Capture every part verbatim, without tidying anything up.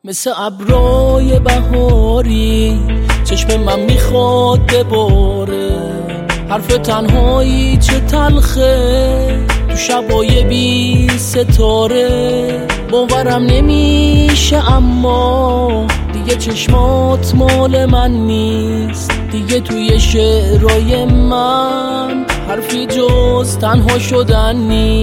مثل ابرای بهاری چشم من میخواد بباره، حرف تنهایی چه تلخه تو شبای بی ستاره. باورم نمیشه اما دیگه چشمات مال من نیست، دیگه توی شعرهای من حرفی جز تنها شدن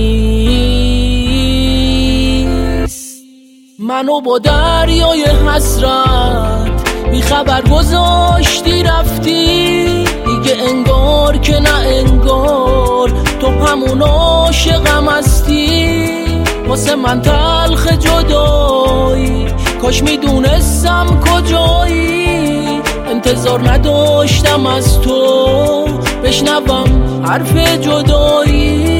نیست. منو با دریای حسرت بی خبر گذاشتی رفتی، دیگه انگار که نه انگار تو همون عاشقم هستی. واسه من تلخ جدایی، کاش میدونستم کجایی. انتظار نداشتم از تو بشنوم حرف جدایی.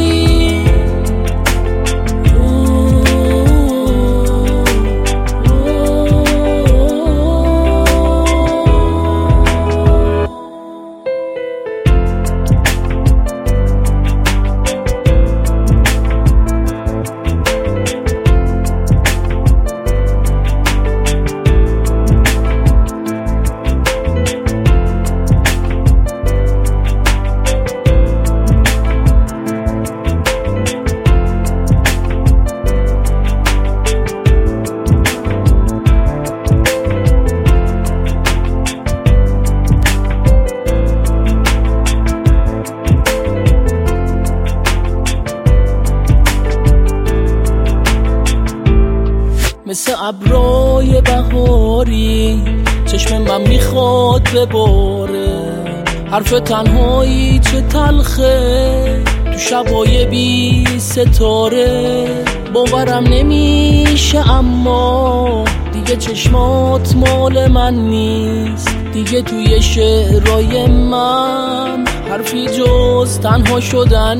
مثل ابرای بهاری چشم من میخواد بباره، حرف تنهایی چه تلخه تو شبای بی ستاره. باورم نمیشه اما دیگه چشمات مال من نیست، دیگه توی شعرهای من حرفی جز تنها شدن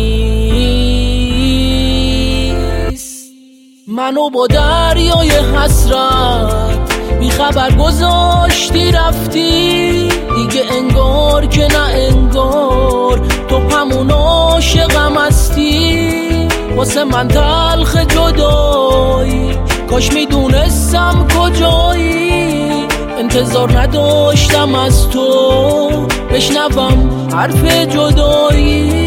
نیست. منو با دریای حسرت بی خبر گذاشتی رفتی، دیگه انگار که نه انگار تو همون عاشقم هستی. واسه من تلخ جدایی، کاش میدونستم کجایی. انتظار نداشتم از تو بشنوم حرف جدایی.